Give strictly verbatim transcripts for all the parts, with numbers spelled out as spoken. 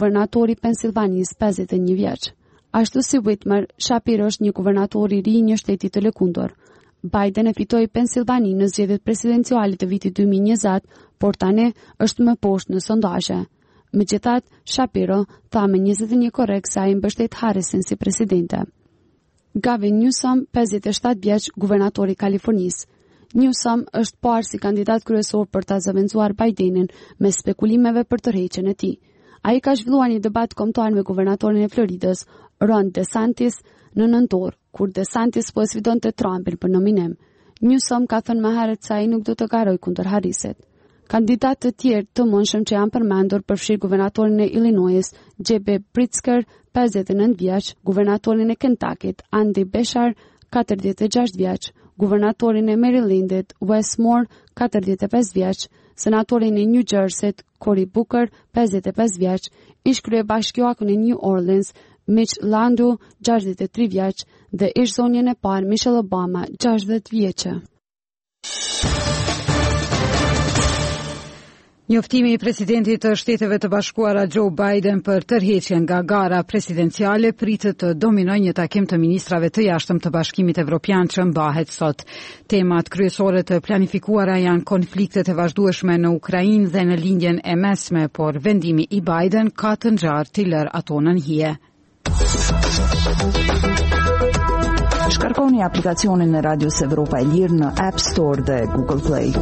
guvernatori i Pensilvanisë pesëdhjetë e një vjeç. Ashtu si Whitmer, Shapiro është një guvernator i ri një shteti të lëkundur. Biden e fitoi Pensilvani në zgjedhjet presidenciale të vitit dy mijë e njëzet, por tani është më poshtë në sondazhe. Megjithatë, Shapiro tha me njëzet e një korrekt se ai mbështet Harrisin si presidente. Gavin Newsom, pesëdhjetë e shtatë vjeç, guvernatori i Kalifornisë. Newsom është parë si kandidat kryesor për ta zëvendësuar Bidenin me spekulimeve për tërheqjen e tij. Ai ka zhvilluar një debat kombëtar me guvernatorin e Floridës, Ron DeSantis, në nëntor, kur DeSantis po e sfidonte Trumpin për nominim. Newsom ka thënë më herët se ai nuk do të garojë kundër Harrisit. Kandidatë të tjerë të mundshëm që janë përmendur përfshir guvernatorin e Illinois, J B Pritzker, pesëdhjetë e nëntë vjeç, guvernatorin e Kentuckit, Andy Beshear, katërdhjetë e gjashtë vjeç, guvernatorin e Marylandit, Wes Moore, katërdhjetë e pesë vjeç, senatorin e New Jerseyt, Cory Booker, pesëdhjetë e pesë vjeç, ish kryebashkiakun e New Orleans, Mitch Landrieu, gjashtëdhjetë e tre vjeç, dhe ish zonjën e parë Michelle Obama, gjashtëdhjetë vjeçë. Njoftimi i presidentit të Shteteve të Bashkuara Joe Biden për tërheqjen nga gara presidenciale pritet të dominojë një takim të ministrave të jashtëm të Bashkimit Evropian që mbahet sot. Temat kryesore të planifikuara janë konfliktet e vazhdueshme në Ukrainë dhe në lindjen e mesme, por vendimi i Biden ka të ngjarë të lërë ato nën hije. Shkarkoni aplikacionin e Radios Evropa e Lirë në App Store dhe Google Play.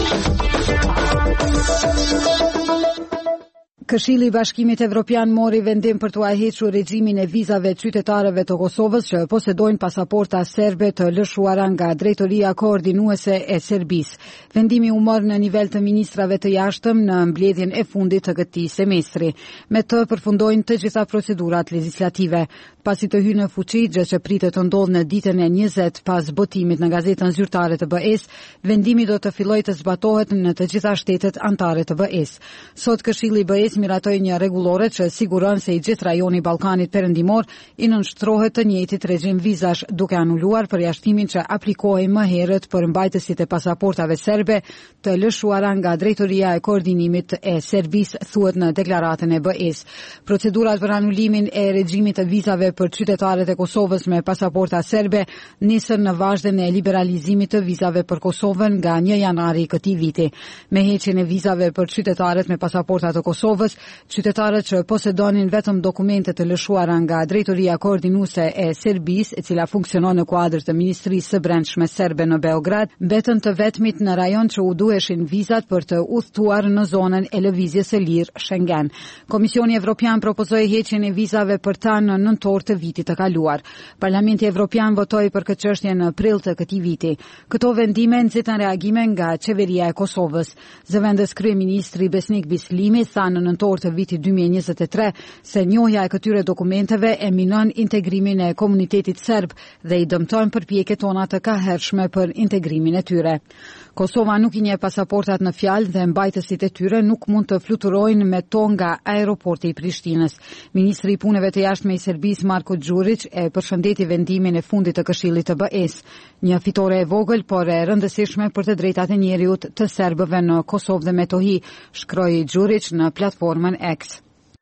Këshilli i Bashkimit Evropian mori vendim për t'u hequr regjimin e vizave qytetarëve të Kosovës që posedojnë pasaporta serbe të lëshuara nga Drejtoria Koordinuese e Serbisë. Vendimi u mor në nivel të ministrave të jashtëm në mbledhjen e fundit të këtij semestri. Me të përfundojnë të gjitha procedurat legislative. Pasi të hyjë në fuqi, gjë që pritet të ndodhë në ditën e njëzet pas botimit në gazetën zyrtare të B E-s, vendimi do të fillojë të zbatohet në të gjitha shtetet anëtare të B E-s. Sot Këshilli i B E-s miratoi një rregullore që siguron se i gjithë rajoni i Ballkanit Perëndimor i nënshtrohet të njëjtit regjim vizash, duke anuluar përjashtimin që aplikoi më herët për mbajtësit e pasaportave serbe të lëshuara nga Drejtoria e Koordinimit e Serbisë, thuhet në deklaratën e B E-s. Procedurat për anulimin e regjimit të vizave për qytetarët e Kosovës me pasaporta serbe nisën në vazhdën e liberalizimit të vizave për Kosovën nga një janari i këtij viti. Me heqjen e vizave për qytetarët me pasaporta të Kosovës, qytetarët që posedonin vetëm dokumente të lëshuara nga Drejtoria Koordinuese e Serbisë, e cila funksionon në kuadër të Ministrisë së Brendshme serbe në Beograd, mbetën të vetmit në rajon që u duheshin vizat për të udhëtuar në zonën e lëvizjes së lirë Schengen. Komisioni Evropian propozoi heqjen e vizave për ta në nëntor të vitit të kaluar. Parlamenti Evropian votoi për këtë çështje në prill të këtij viti. Këto vendime nxitën reagime nga qeveria e Kosovës. Zëvendës kryeministri Besnik Bislimi tha në nëntor të vitit dy mijë e njëzet e tre se njohja e këtyre dokumenteve e minon integrimin e komunitetit serb dhe i dëmton përpjekjet tona të kahershme për integrimin e tyre. Kosova nuk i njeh pasaportat në fjalë dhe mbajtësit e tyre nuk mund të fluturojnë me to nga aeroporti i Prishtinës. Ministri i punëve të jashtme i Serbisë Marko Đurić e përshëndeti vendimin e fundit të Këshillit të B E-s. Një fitore e vogël, por e rëndësishme për të drejtat e njeriut të serbëve në Kosovë dhe Metohi, shkroi Đurić në platformën X.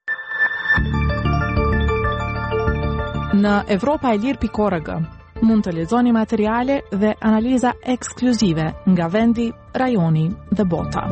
Në Evropa e Lirë pikë org mund të lexoni materiale dhe analiza ekskluzive nga vendi, rajoni dhe bota.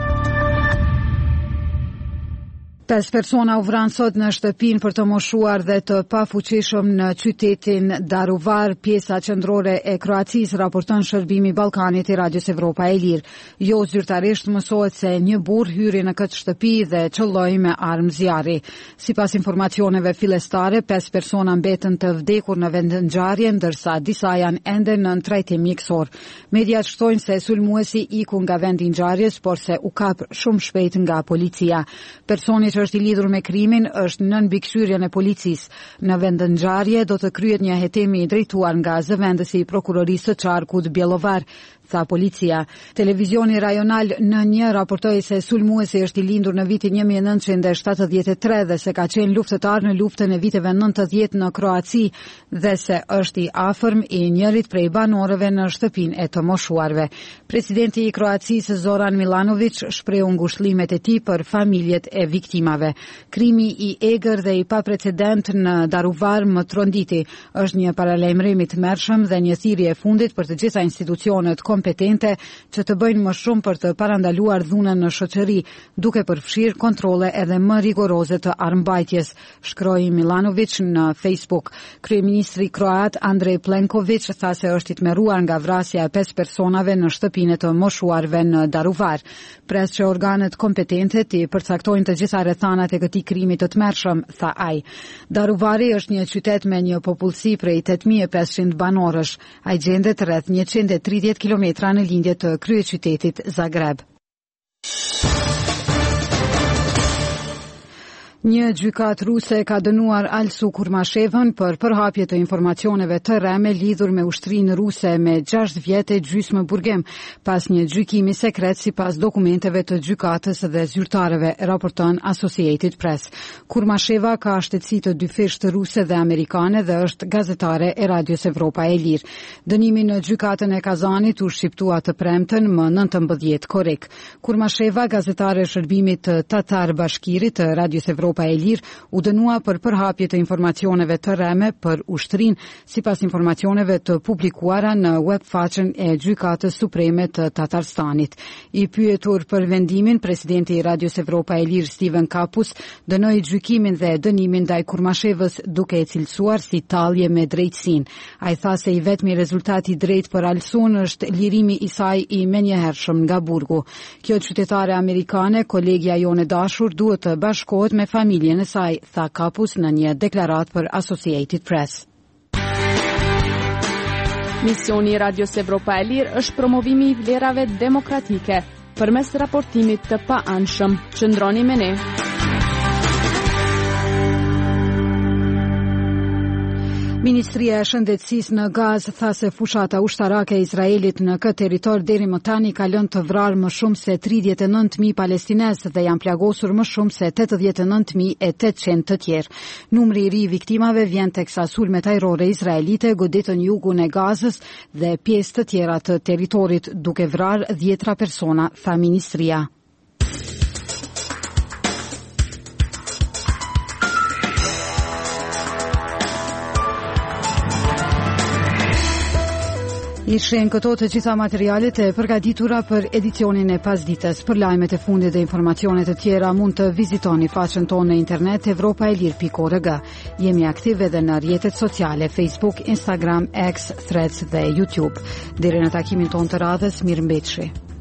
Pesë persona u vranë sot në shtëpinë për të moshuar dhe të pafuqishëm në qytetin Daruvar, pjesa qendrore e Kroacisë, raporton shërbimi i Ballkanit i Radios Evropa e Lirë. Jo zyrtarisht mësohet se një burr hyri në këtë shtëpi dhe qëlloi me armë zjarri. Sipas informacioneve fillestare, pesë persona mbetën të vdekur në vendngjarje, ndërsa disa janë ende në trajtim mjekësor. Mediat shtojnë se sulmuesi iku nga vendi i ngjarjes, por se u kap shumë shpejt nga policia. Personi që është i lidhur me krimin është nën mbikëqyrjen e policisë. Në vendngjarje do të kryhet një hetemi i drejtuar nga zëvendësi i prokurorisë së Çarkut Bjellovar, tha policia. Televizioni rajonal në një raportoi se sulmuesi është i lindur në vitin një mijë e nëntëqind e shtatëdhjetë e tre dhe se ka qenë luftëtar në luftën e viteve nëntëdhjetë në Kroaci dhe se është i afërm i njërit prej banorëve në shtëpinë e të moshuarve. Presidenti i Kroacisë Zoran Milanović shprehu ngushëllimet e tij për familjet e viktimave. Krimi i egër dhe i paprecedent në Daruvar më tronditi është një paralajmërim i tmerrshëm dhe një thirrje e fundit për të gjitha institucionet kompetente që të bëjnë më shumë për të parandaluar dhunën në shoqëri, duke përfshirë kontrolle edhe më rigoroze të armbajtjes, shkroi Milanović në Facebook. Kryeministri kroat Andrej Plenković tha se është i tmerruar nga vrasja e pesë personave në shtëpinë të moshuarve në Daruvar. Pres që organet kompetente të përcaktojnë të gjitha rrethanat e këtij krimi të tmerrshëm, tha ai. Daruvari është një qytet me një popullsi prej tetë mijë e pesëqind banorësh. Ai gjendet rreth njëqind e tridhjetë kilometra në lindje të kryeqytetit Zagreb. Një gjykat ruse ka dënuar Alsu Kurmashevën për përhapje të informacioneve të rreme lidhur me ushtrinë ruse me gjashtë vjet e gjysmë burgim, pas një gjykimi sekret sipas dokumenteve të gjykatës dhe zyrtarëve, raporton Associated Press. Kurmasheva ka shtetësi të dyfishtë ruse dhe amerikane dhe është gazetare e Radios Evropa e Lirë. Dënimi në gjykatën e Kazanit u shqiptua të premten më nëntëmbëdhjetë korrik. Kurmasheva, gazetare e shërbimit të Tatar Bashkirit të Radios Evropa Evropa e Lirë u dënua për përhapje të informacioneve të rreme për ushtrinë, sipas informacioneve të publikuara në webfaqen e Gjykatës Supreme të Tatarstanit. I pyetur për vendimin, presidenti i Radios Evropa e Lirë Steven Kapus dënoi gjykimin dhe dënimin ndaj Kurmashevës duke e cilësuar si tallje me drejtësinë. Ai tha se i vetmi rezultat i drejtë për Alsun është lirimi i saj i menjëhershëm nga burgu. Kjo qytetare amerikane, kolegja jone dashur, duhet të bashkohet me familjen e saj, tha Kapus në një deklaratë për Associated Press. Misioni i Radios Evropa e Lirë është promovimi i vlerave demokratike përmes raportimit të pa-anshëm. Qëndroni me ne. Ministria e Shëndetësisë në Gazë tha se fushata ushtarake e Izraelit në këtë territor deri më tani ka lënë të vrarë më shumë se tridhjetë e nëntë mijë palestinezë dhe janë plagosur më shumë se tetëdhjetë e nëntë mijë e tetëqind të tjerë. Numri i ri i viktimave vjen teksa sulmet ajrore izraelite goditën jugun e Gazës dhe pjesë të tjera të territorit, duke vrarë dhjetra persona, tha ministria. Ishin këto të gjitha materialet e përgatitura për edicionin e pasdites. Për lajmet e fundit dhe informacionet e tjera mund të vizitoni faqen tonë në internet evropa e lirë pikë org. Jemi aktive edhe në rrjetet sociale Facebook, Instagram, X, Threads dhe YouTube. Deri në takimin tonë të radhës, mirëmbëjtje.